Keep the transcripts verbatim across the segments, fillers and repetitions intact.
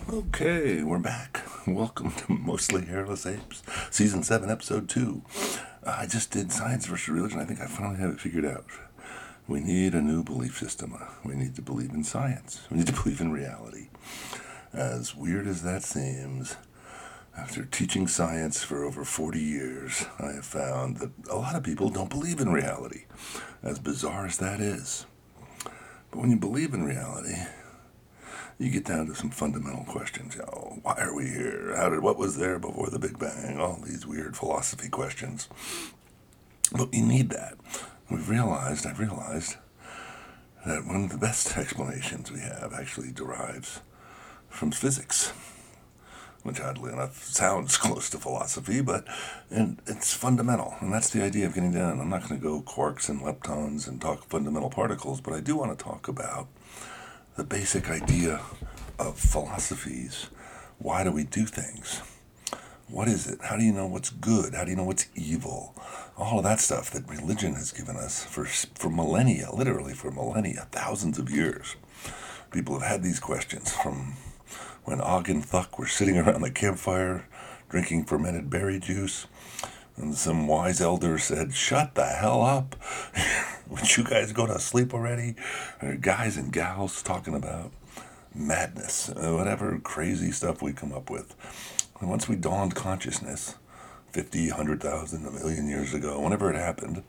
Okay, we're back. Welcome to Mostly Hairless Apes, Season seven, Episode two. Uh, I just did Science versus Religion. I think I finally have it figured out. We need a new belief system. Uh, we need to believe in science. We need to believe in reality. As weird as that seems, after teaching science for over forty years, I have found that a lot of people don't believe in reality, as bizarre as that is. But when you believe in reality, you get down to some fundamental questions. You know, why are we here? How did what was there before the Big Bang? All these weird philosophy questions. But you need that. We've realized, I've realized, that one of the best explanations we have actually derives from physics, which oddly enough sounds close to philosophy, but and it's fundamental. And that's the idea of getting down. I'm not going to go quarks and leptons and talk fundamental particles, but I do want to talk about the basic idea of philosophies. Why do we do things? What is it? How do you know what's good? How do you know what's evil? All of that stuff that religion has given us for for millennia, literally for millennia, thousands of years. People have had these questions from when Og and Thuk were sitting around the campfire drinking fermented berry juice, and some wise elder said, "Shut the hell up. Would you guys go to sleep already?" Or guys and gals talking about madness, uh, whatever crazy stuff we come up with. And once we dawned consciousness, fifty, one hundred thousand, a million years ago, whenever it happened,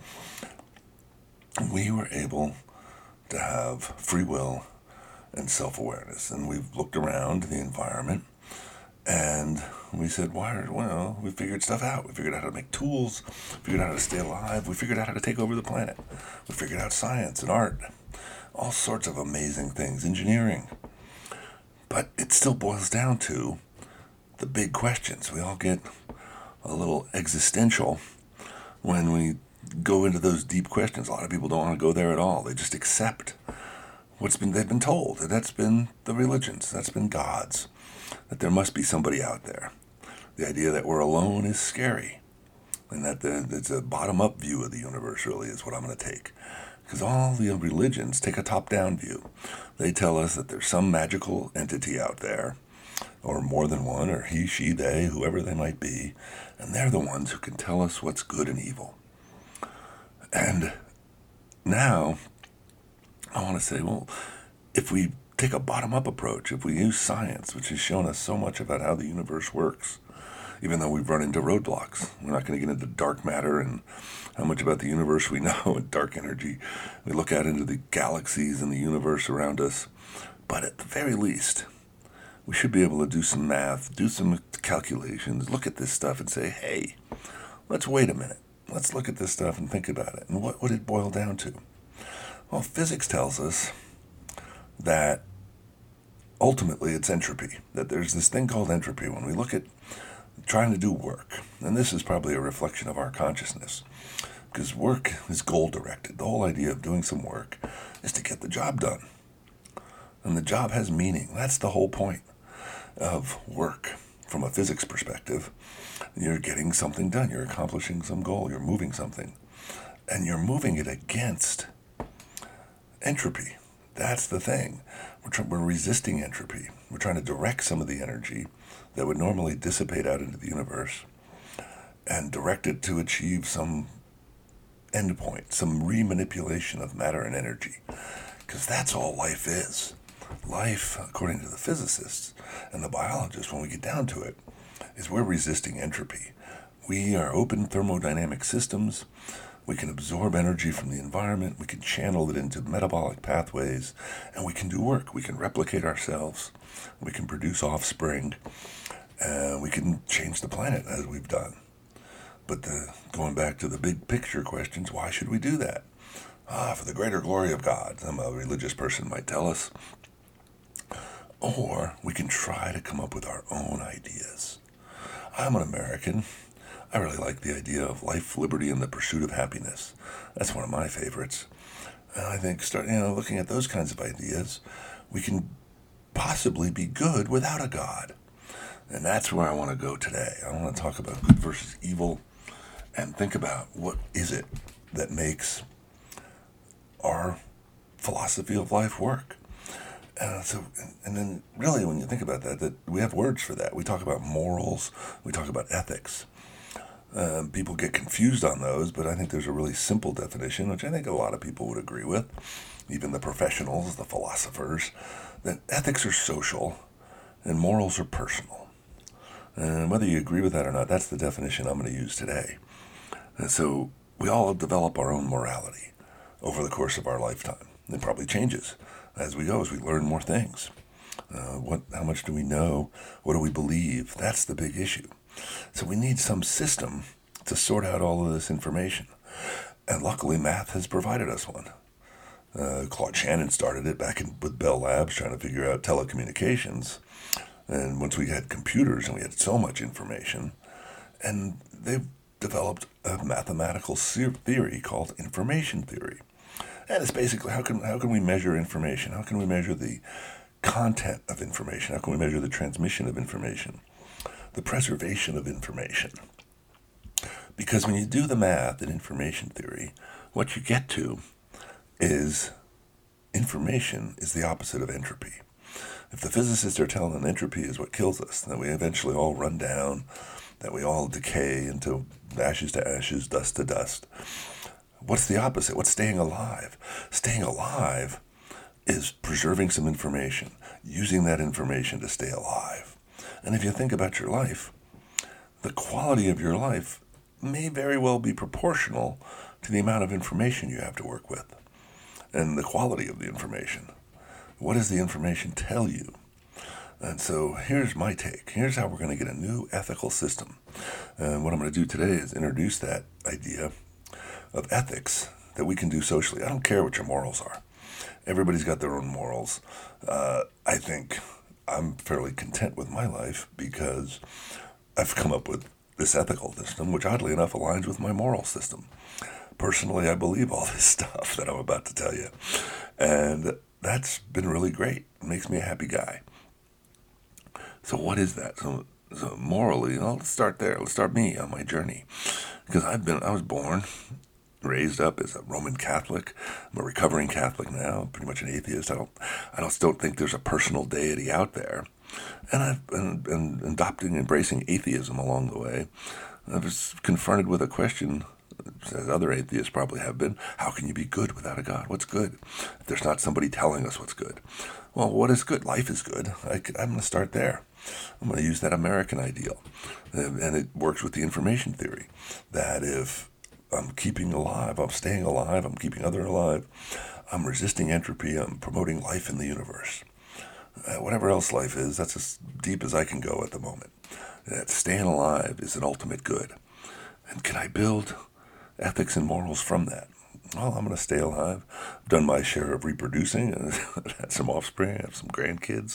we were able to have free will and self-awareness. And we've looked around the environment, and we said, why are, well, we figured stuff out. We figured out how to make tools, figured out how to stay alive, we figured out how to take over the planet. We figured out science and art, all sorts of amazing things, engineering. But it still boils down to the big questions. We all get a little existential when we go into those deep questions. A lot of people don't want to go there at all. They just accept what's been they've been told. And that's been the religions. That's been gods. That there must be somebody out there. The idea that we're alone is scary. And that the, it's a bottom-up view of the universe really is what I'm going to take. Because all the religions take a top-down view. They tell us that there's some magical entity out there, or more than one, or he, she, they, whoever they might be, and they're the ones who can tell us what's good and evil. And now, I want to say, well, if we take a bottom-up approach, if we use science, which has shown us so much about how the universe works, even though we've run into roadblocks. We're not going to get into dark matter and how much about the universe we know and dark energy. We look out into the galaxies and the universe around us. But at the very least, we should be able to do some math, do some calculations, look at this stuff and say, hey, let's wait a minute. Let's look at this stuff and think about it. And what would it boil down to? Well, physics tells us that ultimately it's entropy, that there's this thing called entropy. When we look at trying to do work, and this is probably a reflection of our consciousness, because work is goal-directed. The whole idea of doing some work is to get the job done. And the job has meaning. That's the whole point of work from a physics perspective. You're getting something done. You're accomplishing some goal. You're moving something. And you're moving it against entropy. That's the thing. We're, tr- we're resisting entropy. We're trying to direct some of the energy that would normally dissipate out into the universe and direct it to achieve some endpoint, some remanipulation of matter and energy. Because that's all life is. Life, according to the physicists and the biologists, when we get down to it, is we're resisting entropy. We are open thermodynamic systems. We can absorb energy from the environment. We can channel it into metabolic pathways. And we can do work. We can replicate ourselves. We can produce offspring. And we can change the planet as we've done. But the, going back to the big picture questions, why should we do that? Ah, for the greater glory of God, some a religious person might tell us. Or we can try to come up with our own ideas. I'm an American. I really like the idea of life, liberty, and the pursuit of happiness. That's one of my favorites. And I think, start, you know, looking at those kinds of ideas, we can possibly be good without a God. And that's where I want to go today. I want to talk about good versus evil and think about what is it that makes our philosophy of life work. Uh, so, and then really, when you think about that, that we have words for that. We talk about morals, we talk about ethics. Um, people get confused on those, but I think there's a really simple definition, which I think a lot of people would agree with, even the professionals, the philosophers, that ethics are social and morals are personal. And whether you agree with that or not, that's the definition I'm going to use today. And so we all develop our own morality over the course of our lifetime. It probably changes as we go, as we learn more things. Uh, what, how much do we know? What do we believe? That's the big issue. So we need some system to sort out all of this information. And luckily, math has provided us one. Uh, Claude Shannon started it back in, with Bell Labs, trying to figure out telecommunications. And once we had computers and we had so much information, and they've developed a mathematical theory called information theory. And it's basically how can how can we measure information? How can we measure the content of information? How can we measure the transmission of information? The preservation of information. Because when you do the math in information theory, what you get to is information is the opposite of entropy. If the physicists are telling entropy is what kills us, that we eventually all run down, that we all decay into ashes to ashes, dust to dust, what's the opposite? What's staying alive? Staying alive is preserving some information, using that information to stay alive. And if you think about your life, the quality of your life may very well be proportional to the amount of information you have to work with and the quality of the information. What does the information tell you? And so here's my take. Here's how we're going to get a new ethical system. And what I'm going to do today is introduce that idea of ethics that we can do socially. I don't care what your morals are. Everybody's got their own morals. Uh, I think I'm fairly content with my life because I've come up with this ethical system, which oddly enough aligns with my moral system. Personally, I believe all this stuff that I'm about to tell you. And that's been really great. It makes me a happy guy. So what is that? So, so morally, you know, let's start there. Let's start me on my journey. Because I've been, I was born, raised up as a Roman Catholic. I'm a recovering Catholic now, pretty much an atheist. I don't, I just don't think there's a personal deity out there. And I've been, been adopting, embracing atheism along the way. I was confronted with a question, as other atheists probably have been: how can you be good without a God? What's good if there's not somebody telling us what's good? Well, what is good? Life is good. I could, I'm going to start there. I'm going to use that American ideal. And, and it works with the information theory, that if I'm keeping alive, I'm staying alive, I'm keeping others alive, I'm resisting entropy, I'm promoting life in the universe. Uh, whatever else life is, that's as deep as I can go at the moment. That staying alive is an ultimate good. And can I build ethics and morals from that? Well, I'm going to stay alive. I've done my share of reproducing, and had some offspring, I have some grandkids,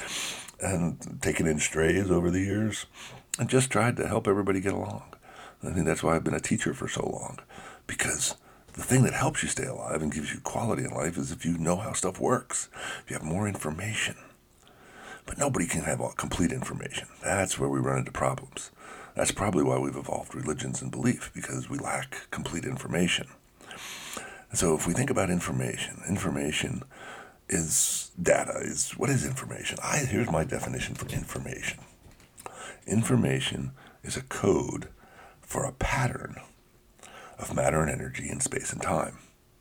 and taken in strays over the years, and just tried to help everybody get along. I think that's why I've been a teacher for so long, because the thing that helps you stay alive and gives you quality in life is if you know how stuff works, if you have more information. But nobody can have all complete information. That's where we run into problems. That's probably why we've evolved religions and belief, because we lack complete information. And so if we think about information, information is data. Is what is information? I, here's my definition for information. Information is a code for a pattern of matter and energy in space and time.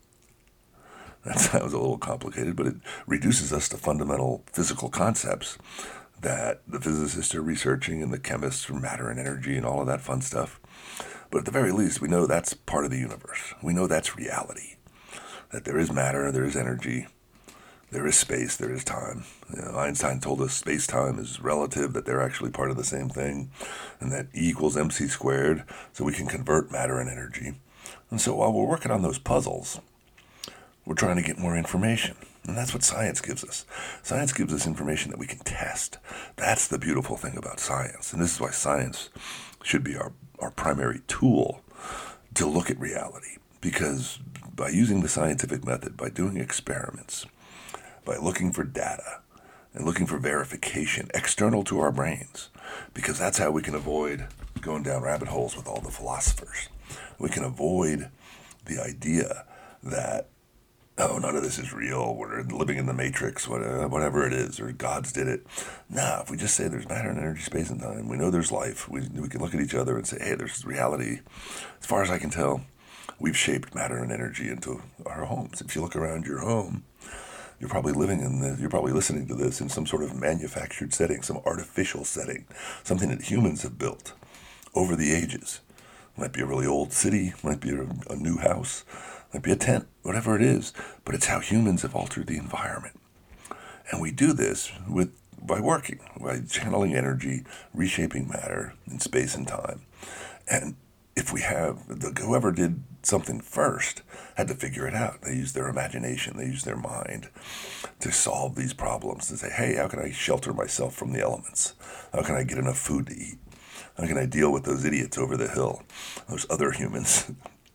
That sounds a little complicated, but it reduces us to fundamental physical concepts that the physicists are researching and the chemists for matter and energy and all of that fun stuff. But at the very least, we know that's part of the universe. We know that's reality, that there is matter, there is energy, there is space, there is time. You know, Einstein told us space-time is relative, that they're actually part of the same thing, and that E equals mc squared, so we can convert matter and energy. And so while we're working on those puzzles, we're trying to get more information. And that's what science gives us. Science gives us information that we can test. That's the beautiful thing about science. And this is why science should be our, our primary tool to look at reality. Because by using the scientific method, by doing experiments, by looking for data and looking for verification external to our brains, because that's how we can avoid going down rabbit holes with all the philosophers. We can avoid the idea that oh, none of this is real, we're living in the Matrix, whatever it is, or gods did it. No, if we just say there's matter and energy, space and time, we know there's life, we, we can look at each other and say, hey, there's reality. As far as I can tell, we've shaped matter and energy into our homes. If you look around your home, you're probably living in the, you're probably listening to this in some sort of manufactured setting, some artificial setting, something that humans have built over the ages. Might be a really old city, might be a, a new house, might be a tent, whatever it is, but it's how humans have altered the environment. And we do this with by working, by channeling energy, reshaping matter in space and time. And if we have, the, whoever did something first had to figure it out. They used their imagination, they used their mind to solve these problems, to say, hey, how can I shelter myself from the elements? How can I get enough food to eat? How can I deal with those idiots over the hill, those other humans?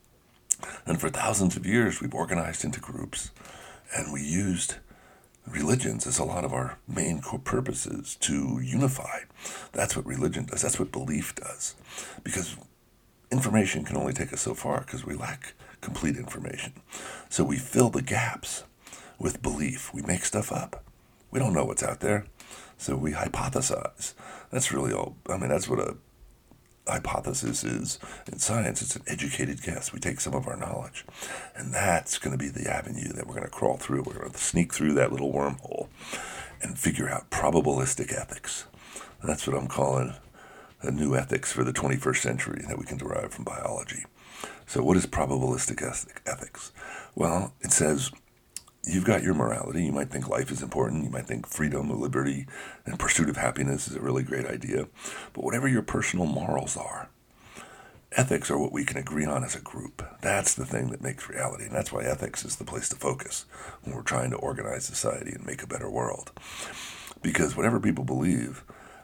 And for thousands of years, we've organized into groups, and we used religions as a lot of our main core purposes to unify. That's what religion does. That's what belief does. Because information can only take us so far because we lack complete information. So we fill the gaps with belief. We make stuff up. We don't know what's out there, so we hypothesize. That's really all. I mean, that's what a hypothesis is in science. It's an educated guess. We take some of our knowledge, and that's going to be the avenue that we're going to crawl through. We're going to sneak through that little wormhole and figure out probabilistic ethics. And that's what I'm calling a new ethics for the twenty-first century that we can derive from biology. So what is probabilistic ethics? Well, it says you've got your morality. You might think life is important. You might think freedom, liberty, and pursuit of happiness is a really great idea. But whatever your personal morals are, ethics are what we can agree on as a group. That's the thing that makes reality. And that's why ethics is the place to focus when we're trying to organize society and make a better world. Because whatever people believe,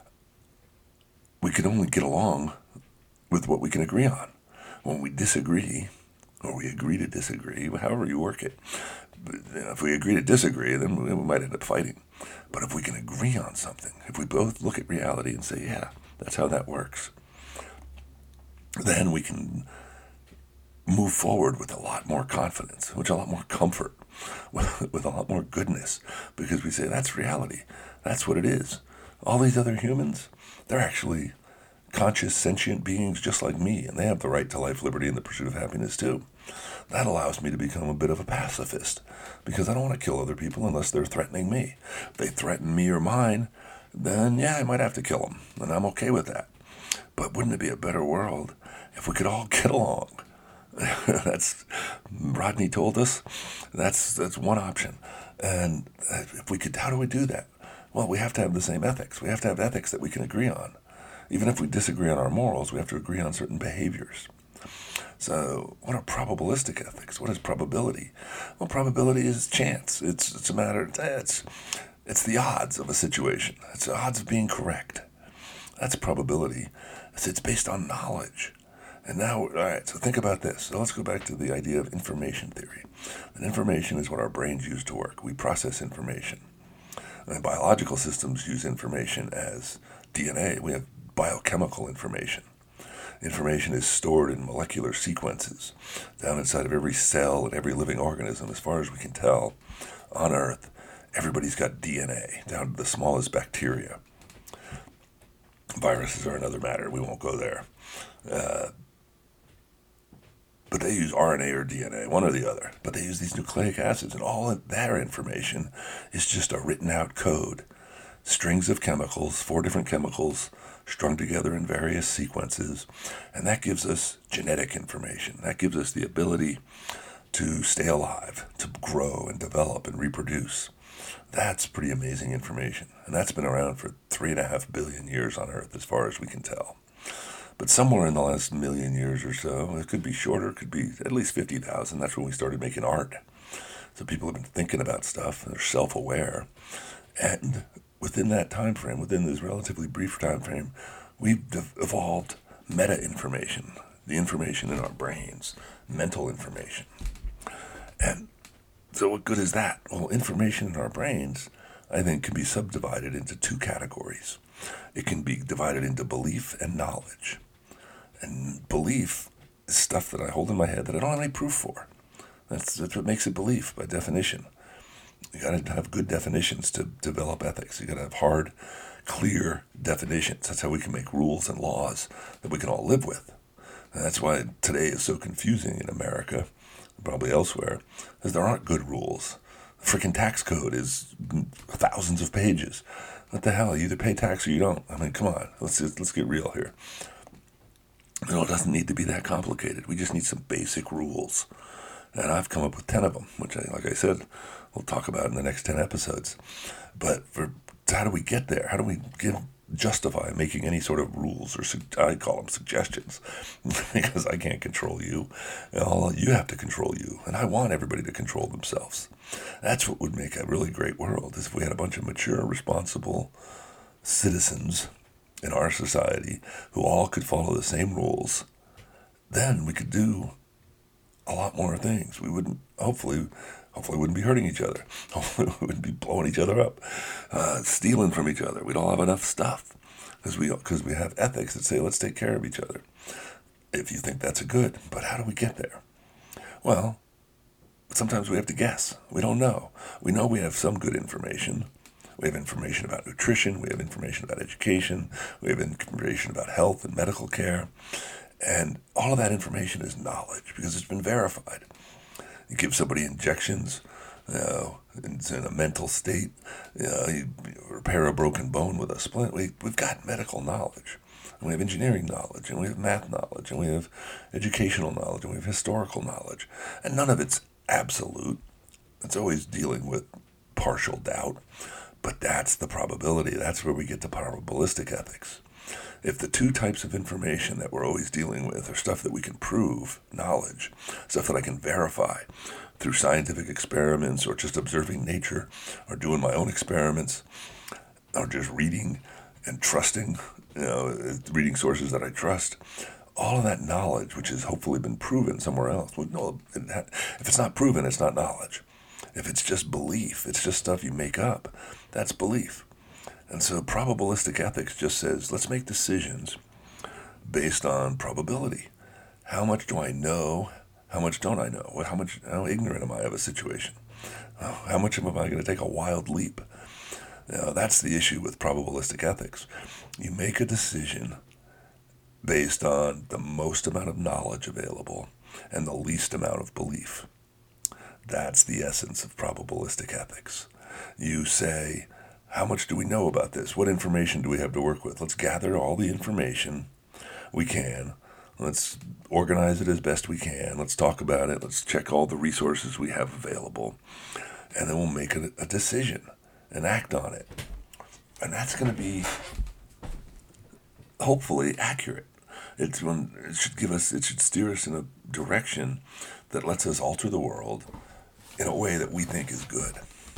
we can only get along with what we can agree on. When we disagree, or we agree to disagree, however you work it, if we agree to disagree, then we might end up fighting. But if we can agree on something, if we both look at reality and say, yeah, that's how that works, then we can move forward with a lot more confidence, with a lot more comfort, with, with a lot more goodness, because we say, that's reality. That's what it is. All these other humans, they're actually conscious, sentient beings just like me, and they have the right to life, liberty, and the pursuit of happiness too. That allows me to become a bit of a pacifist, because I don't want to kill other people unless they're threatening me. If they threaten me or mine, then yeah, I might have to kill them, and I'm okay with that. But wouldn't it be a better world if we could all get along? That's, Rodney told us, that's that's one option. And if we could, how do we do that? Well, we have to have the same ethics. We have to have ethics that we can agree on. Even if we disagree on our morals, we have to agree on certain behaviors. So what are probabilistic ethics? What is probability? Well, probability is chance. It's it's a matter, it's, it's the odds of a situation. It's the odds of being correct. That's probability. It's, it's based on knowledge. And now, all right, so think about this. So let's go back to the idea of information theory. And information is what our brains use to work. We process information. And biological systems use information as D N A. We have biochemical information. Information is stored in molecular sequences down inside of every cell and every living organism. As far as we can tell, on Earth, everybody's got D N A, down to the smallest bacteria. Viruses are another matter. We won't go there. Uh, but they use R N A or D N A, one or the other. But they use these nucleic acids, and all of their information is just a written out code. Strings of chemicals, four different chemicals, strung together in various sequences. And that gives us genetic information. That gives us the ability to stay alive, to grow and develop and reproduce. That's pretty amazing information. And that's been around for three and a half billion years on Earth, as far as we can tell. But somewhere in the last million years or so, it could be shorter, it could be at least fifty thousand. That's when we started making art. So people have been thinking about stuff, and they're self-aware. And within that time frame, within this relatively brief time frame, we've evolved meta-information, the information in our brains, mental information. And so what good is that? Well, information in our brains, I think, can be subdivided into two categories. It can be divided into belief and knowledge. And belief is stuff that I hold in my head that I don't have any proof for. That's, that's what makes it belief by definition. You got to have good definitions to develop ethics. You got to have hard, clear definitions. That's how we can make rules and laws that we can all live with. And that's why today is so confusing in America, probably elsewhere, because there aren't good rules. The freaking tax code is thousands of pages. What the hell? You either pay tax or you don't. I mean, come on. Let's just, let's get real here. You know, it doesn't need to be that complicated. We just need some basic rules. And I've come up with ten of them, which, I, like I said, we'll talk about in the next ten episodes. But for how do we get there? How do we give justify making any sort of rules, or I call them suggestions, because I can't control you. All you have to control you, and I want everybody to control themselves. That's what would make a really great world, is if we had a bunch of mature, responsible citizens in our society who all could follow the same rules. Then we could do a lot more things. We wouldn't, hopefully, hopefully wouldn't be hurting each other. Hopefully we wouldn't be blowing each other up, uh, stealing from each other. We'd all have enough stuff because we, because we have ethics that say, let's take care of each other. If you think that's a good, but how do we get there? Well, sometimes we have to guess. We don't know. We know we have some good information. We have information about nutrition. We have information about education. We have information about health and medical care. And all of that information is knowledge because it's been verified. You give somebody injections, you know, it's in a mental state. You know, you repair a broken bone with a splint. We, we've got medical knowledge. And we have engineering knowledge, and we have math knowledge, and we have educational knowledge, and we have historical knowledge. And none of it's absolute. It's always dealing with partial doubt. But that's the probability. That's where we get to probabilistic ethics. If the two types of information that we're always dealing with are stuff that we can prove, knowledge, stuff that I can verify through scientific experiments or just observing nature or doing my own experiments or just reading and trusting, you know, reading sources that I trust, all of that knowledge, which has hopefully been proven somewhere else. Well, no, if it's not proven, it's not knowledge. If it's just belief, it's just stuff you make up, that's belief. And so probabilistic ethics just says, let's make decisions based on probability. How much do I know? How much don't I know? What, how much, how ignorant am I of a situation? Oh, how much am I going to take a wild leap? You know, that's the issue with probabilistic ethics. You make a decision based on the most amount of knowledge available and the least amount of belief. That's the essence of probabilistic ethics. You say, how much do we know about this? What information do we have to work with? Let's gather all the information we can. Let's organize it as best we can. Let's talk about it. Let's check all the resources we have available. And then we'll make a, a decision and act on it. And that's going to be hopefully accurate. It's when it should give us, it should steer us in a direction that lets us alter the world in a way that we think is good.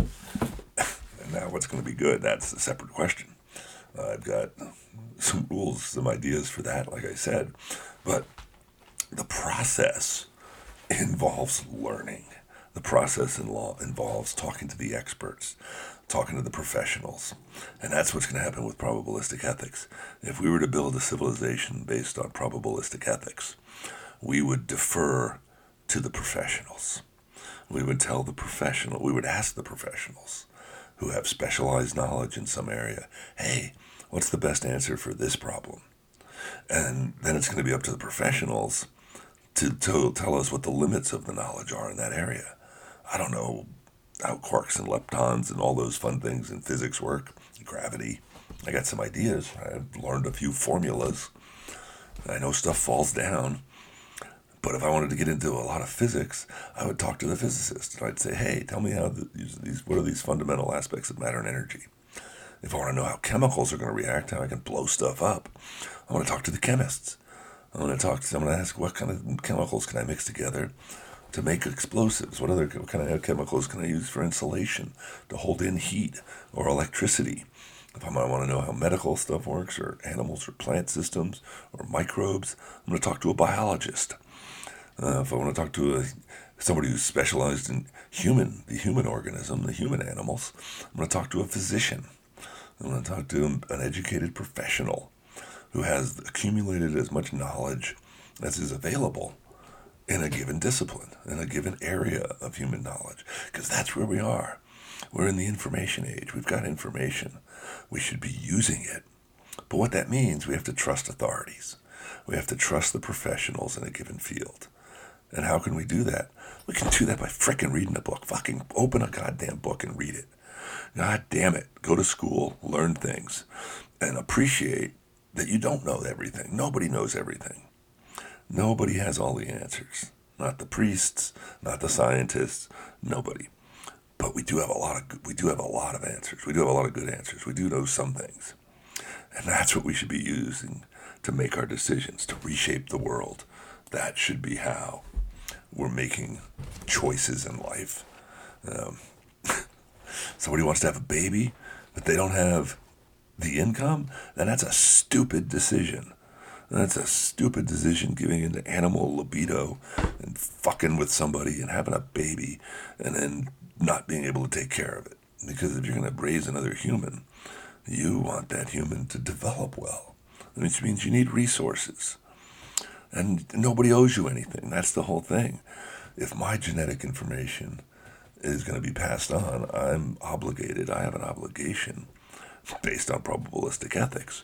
And now what's going to be good, that's a separate question. Uh, I've got some rules, some ideas for that, like I said. But the process involves learning. The process in law involves talking to the experts, talking to the professionals. And that's what's going to happen with probabilistic ethics. If we were to build a civilization based on probabilistic ethics, we would defer to the professionals. We would tell the professional, we would ask the professionals who have specialized knowledge in some area, hey, what's the best answer for this problem? And then it's going to be up to the professionals to, to tell us what the limits of the knowledge are in that area. I don't know how quarks and leptons and all those fun things in physics work, gravity. I got some ideas. I've learned a few formulas. I know stuff falls down. But if I wanted to get into a lot of physics, I would talk to the physicist. And I'd say, hey, tell me how the, these, what are these fundamental aspects of matter and energy? If I want to know how chemicals are going to react, how I can blow stuff up, I want to talk to the chemists. I'm going to talk to, I'm going to ask, what kind of chemicals can I mix together to make explosives? What other what kind of chemicals can I use for insulation, to hold in heat or electricity? If I want to know how medical stuff works, or animals or plant systems or microbes, I'm going to talk to a biologist. Uh, if I want to talk to a, somebody who's specialized in human, the human organism, the human animals, I'm going to talk to a physician. I'm going to talk to an educated professional who has accumulated as much knowledge as is available in a given discipline, in a given area of human knowledge, because that's where we are. We're in the information age. We've got information. We should be using it. But what that means, we have to trust authorities. We have to trust the professionals in a given field. And how can we do that? We can do that by frickin' reading a book. Fucking open a goddamn book and read it. God damn it. Go to school, learn things, and appreciate that you don't know everything. Nobody knows everything. Nobody has all the answers. Not the priests, not the scientists, nobody. But we do have a lot of we do have a lot of answers. We do have a lot of good answers. We do know some things. And that's what we should be using to make our decisions, to reshape the world. That should be how we're making choices in life. Um, somebody wants to have a baby, but they don't have the income, then that's a stupid decision. That's a stupid decision, giving into animal libido and fucking with somebody and having a baby and then not being able to take care of it. Because if you're going to raise another human, you want that human to develop well, which means you need resources. And nobody owes you anything. That's the whole thing. If my genetic information is going to be passed on, I'm obligated, I have an obligation based on probabilistic ethics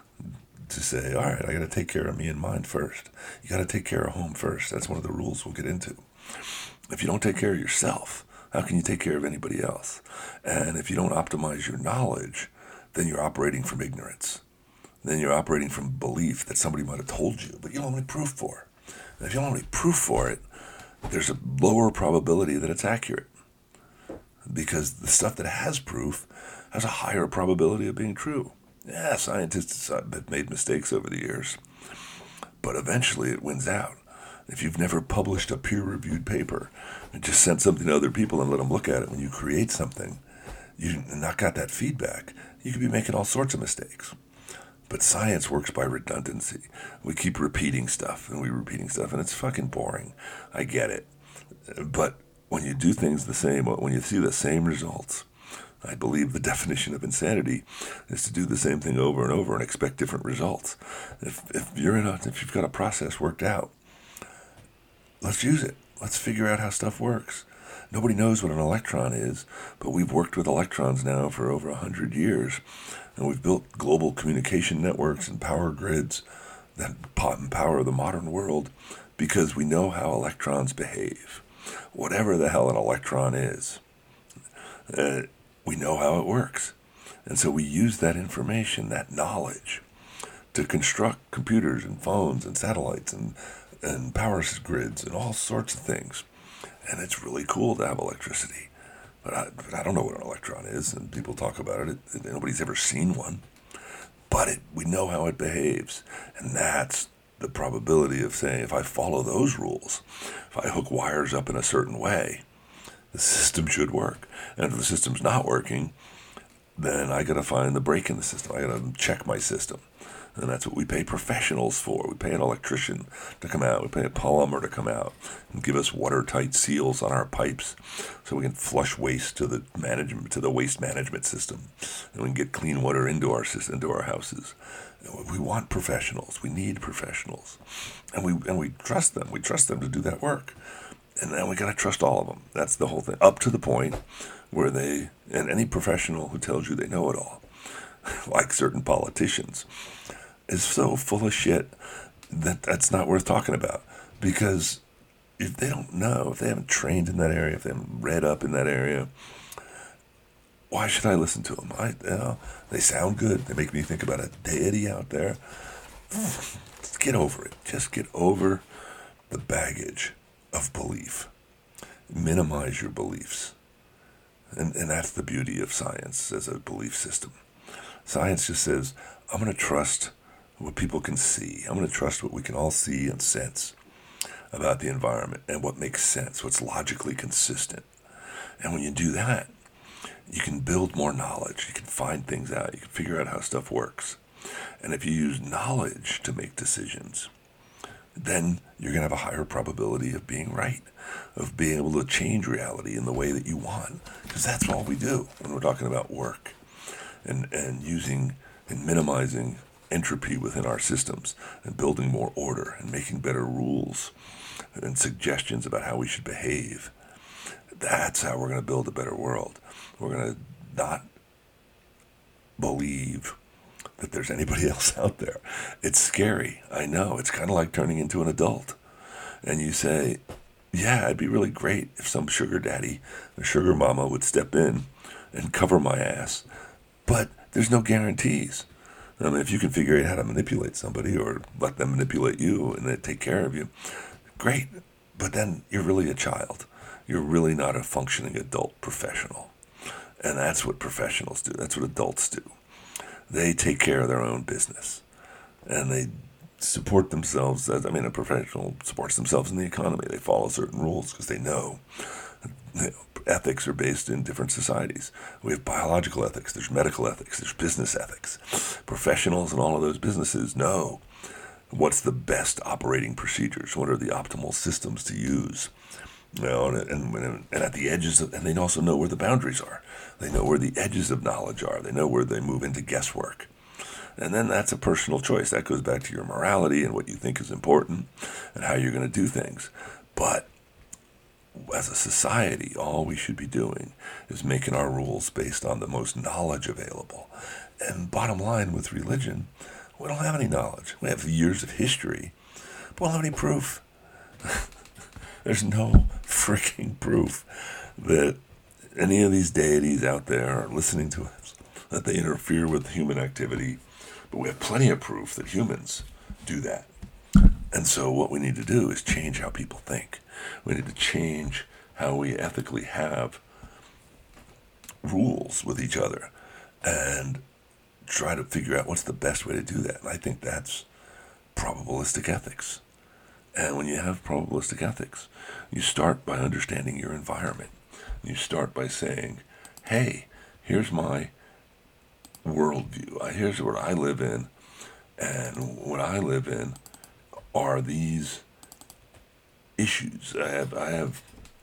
to say, all right, I got to take care of me and mine first. You got to take care of home first. That's one of the rules we'll get into. If you don't take care of yourself, how can you take care of anybody else? And if you don't optimize your knowledge, then you're operating from ignorance. Then you're operating from belief that somebody might have told you, but you don't have any proof for it. And if you don't have any proof for it, there's a lower probability that it's accurate. Because the stuff that has proof has a higher probability of being true. Yeah, scientists have made mistakes over the years, but eventually it wins out. If you've never published a peer-reviewed paper and just sent something to other people and let them look at it, when you create something, you've not got that feedback, you could be making all sorts of mistakes. But science works by redundancy. We keep repeating stuff, and we're repeating stuff, and it's fucking boring. I get it. But when you do things the same, when you see the same results, I believe the definition of insanity is to do the same thing over and over and expect different results. If if you're in a, if you've got a process worked out, let's use it. Let's figure out how stuff works. Nobody knows what an electron is, but we've worked with electrons now for over a hundred years, and we've built global communication networks and power grids that empower the modern world because we know how electrons behave. Whatever the hell an electron is, uh, we know how it works. And so we use that information, that knowledge, to construct computers and phones and satellites and, and power grids and all sorts of things. And it's really cool to have electricity. But I, but I don't know what an electron is, and people talk about it. it nobody's ever seen one. But it, we know how it behaves. And that's the probability of saying, if I follow those rules, if I hook wires up in a certain way, the system should work. And if the system's not working, then I got to find the break in the system. I got to check my system. And that's what we pay professionals for. We pay an electrician to come out. We pay a plumber to come out and give us watertight seals on our pipes so we can flush waste to the management, to the waste management system. And we can get clean water into our system, into our houses. We want professionals. We need professionals. And we and we trust them. We trust them to do that work. And then we got to trust all of them. That's the whole thing. Up to the point where they, and any professional who tells you they know it all, like certain politicians, is so full of shit that that's not worth talking about. Because if they don't know, if they haven't trained in that area, if they haven't read up in that area, why should I listen to them? I, you know, they sound good. They make me think about a deity out there. Get over it. Just get over the baggage of belief. Minimize your beliefs. And, and that's the beauty of science as a belief system. Science just says, I'm going to trust what people can see. I'm going to trust what we can all see and sense about the environment and what makes sense, what's logically consistent. And when you do that, you can build more knowledge. You can find things out. You can figure out how stuff works. And if you use knowledge to make decisions, then you're going to have a higher probability of being right, of being able to change reality in the way that you want. Because that's all we do when we're talking about work and, and using and minimizing entropy within our systems and building more order and making better rules and suggestions about how we should behave. That's how we're going to build a better world. We're going to not believe that there's anybody else out there. It's scary. I know. It's kind of like turning into an adult. And you say, yeah, it'd be really great if some sugar daddy or sugar mama would step in and cover my ass. But there's no guarantees. I mean, if you can figure out how to manipulate somebody or let them manipulate you and they take care of you, great. But then you're really a child. You're really not a functioning adult professional. And that's what professionals do. That's what adults do. They take care of their own business. And they support themselves. As, I mean, a professional supports themselves in the economy. They follow certain rules because they know, you know ethics are based in different societies. We have biological ethics. There's medical ethics. There's business ethics. Professionals in all of those businesses know what's the best operating procedures. What are the optimal systems to use? You know, and, and, and at the edges of, and they also know where the boundaries are. They know where the edges of knowledge are. They know where they move into guesswork. And then that's a personal choice. That goes back to your morality and what you think is important and how you're going to do things. But as a society, all we should be doing is making our rules based on the most knowledge available. And bottom line with religion, we don't have any knowledge. We have years of history, but we don't have any proof. There's no freaking proof that any of these deities out there are listening to us, that they interfere with human activity. But we have plenty of proof that humans do that. And so what we need to do is change how people think. We need to change how we ethically have rules with each other and try to figure out what's the best way to do that. And I think that's probabilistic ethics. And when you have probabilistic ethics, you start by understanding your environment. You start by saying, hey, here's my worldview. Here's what I live in. And what I live in are these issues. I have, I have,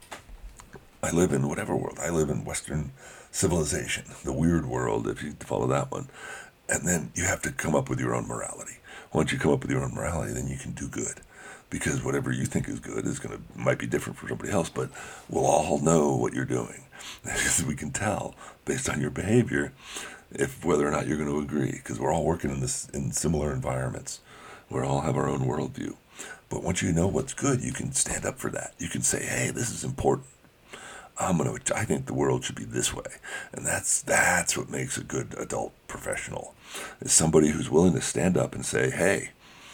I live in whatever world. I live in Western civilization, the weird world, if you follow that one. And then you have to come up with your own morality. Once you come up with your own morality, then you can do good. Because whatever you think is good is going to, might be different for somebody else, but we'll all know what you're doing. Because we can tell, based on your behavior, if whether or not you're going to agree. Because we're all working in this in similar environments. We all have our own worldview. But once you know what's good, you can stand up for that. You can say, hey, this is important. I'm gonna. I think the world should be this way, and that's that's what makes a good adult professional. Is somebody who's willing to stand up and say, "Hey,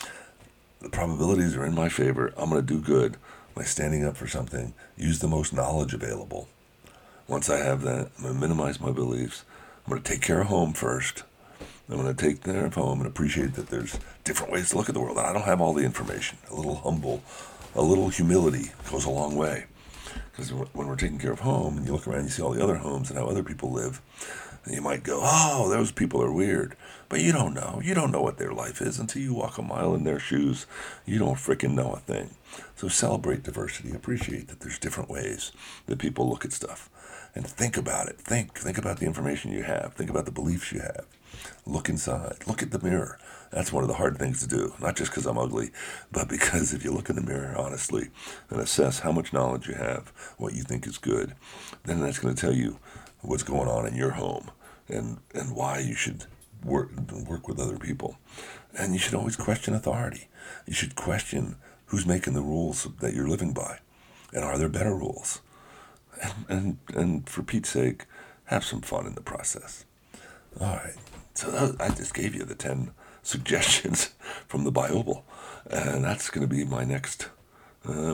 the probabilities are in my favor. I'm gonna do good by standing up for something. Use the most knowledge available. Once I have that, I'm gonna minimize my beliefs. I'm gonna take care of home first. I'm gonna take care of home and appreciate that there's different ways to look at the world. And I don't have all the information. A little humble, a little humility goes a long way." Because when we're taking care of home and you look around and you see all the other homes and how other people live, and you might go, oh, those people are weird. But you don't know. You don't know what their life is until you walk a mile in their shoes. You don't frickin' know a thing. So celebrate diversity. Appreciate that there's different ways that people look at stuff. And think about it. Think. Think about the information you have. Think about the beliefs you have. Look inside. Look at the mirror. That's one of the hard things to do, not just because I'm ugly, but because if you look in the mirror honestly and assess how much knowledge you have, what you think is good, then that's going to tell you what's going on in your home and, and why you should work, work with other people. And you should always question authority. You should question who's making the rules that you're living by, and are there better rules? And, and, and for Pete's sake, have some fun in the process. All right, so that, I just gave you the ten suggestions from the Bible, and that's going to be my next uh,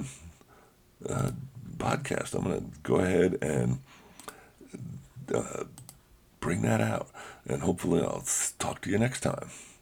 uh, podcast. I'm going to go ahead and uh, bring that out, and hopefully I'll talk to you next time.